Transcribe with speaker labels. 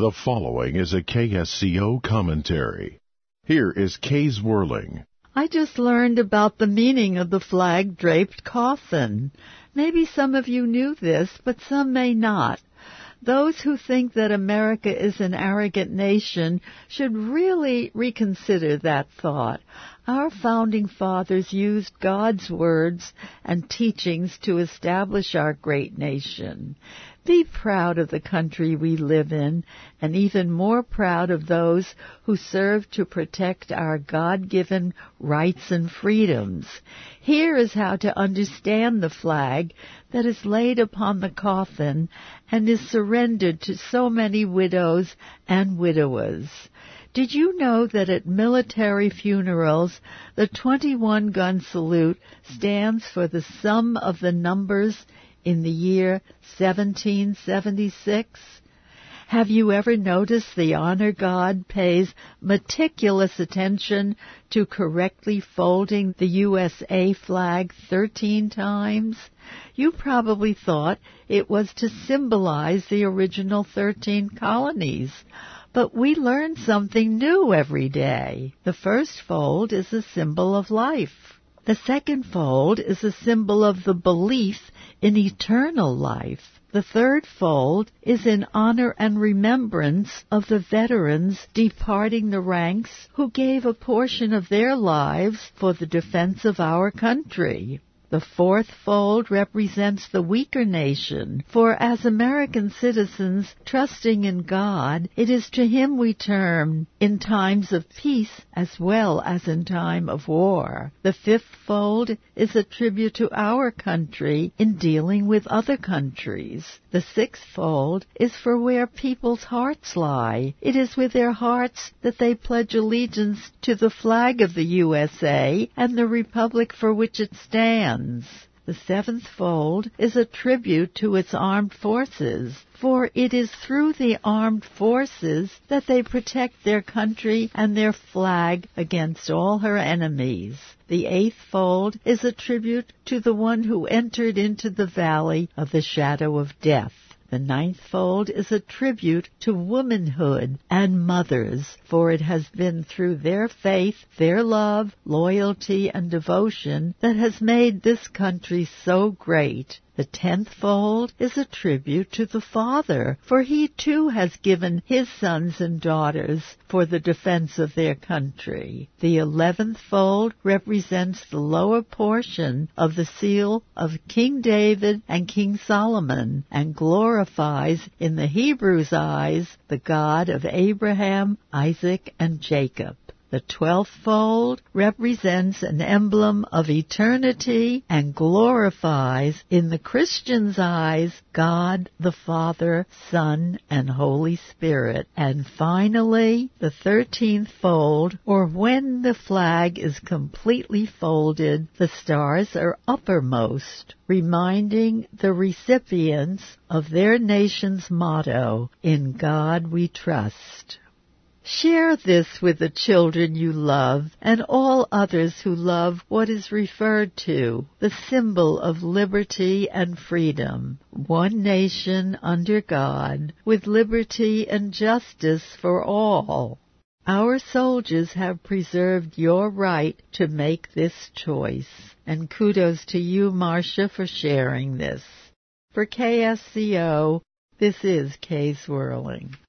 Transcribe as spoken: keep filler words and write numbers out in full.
Speaker 1: The following is a K S C O commentary. Here is Kay Zwerling.
Speaker 2: I just learned about the meaning of the flag-draped coffin. Maybe some of you knew this, but some may not. Those who think that America is an arrogant nation should really reconsider that thought. Our founding fathers used God's words and teachings to establish our great nation. Be proud of the country we live in, and even more proud of those who serve to protect our God-given rights and freedoms. Here is how to understand the flag that is laid upon the coffin and is surrendered to so many widows and widowers. Did you know that at military funerals, the twenty-one gun salute stands for the sum of the numbers in the year seventeen seventy-six? Have you ever noticed the honor God pays meticulous attention to correctly folding the U S A flag thirteen times? You probably thought it was to symbolize the original thirteen colonies. But we learn something new every day. The first fold is a symbol of life. The second fold is a symbol of the belief in eternal life. The third fold is in honor and remembrance of the veterans departing the ranks who gave a portion of their lives for the defense of our country. The fourth fold represents the weaker nation, for as American citizens trusting in God, it is to Him we turn in times of peace as well as in time of war. The fifth fold is a tribute to our country in dealing with other countries. The sixth fold is for where people's hearts lie. It is with their hearts that they pledge allegiance to the flag of the U S A and the republic for which it stands. The seventh fold is a tribute to its armed forces, for it is through the armed forces that they protect their country and their flag against all her enemies. The eighth fold is a tribute to the one who entered into the valley of the shadow of death. The ninth fold is a tribute to womanhood and mothers, for it has been through their faith, their love, loyalty, and devotion that has made this country so great. The tenth fold is a tribute to the Father, for He too has given His sons and daughters for the defense of their country. The eleventh fold represents the lower portion of the seal of King David and King Solomon, and glorifies in the Hebrews' eyes the God of Abraham, Isaac, and Jacob. The twelfth fold represents an emblem of eternity and glorifies, in the Christian's eyes, God the Father, Son, and Holy Spirit. And finally, the thirteenth fold, or when the flag is completely folded, the stars are uppermost, reminding the recipients of their nation's motto, "In God We Trust." Share this with the children you love and all others who love what is referred to, the symbol of liberty and freedom. One nation under God, with liberty and justice for all. Our soldiers have preserved your right to make this choice. And kudos to you, Marcia, for sharing this. For K S C O, this is Kay Zwerling.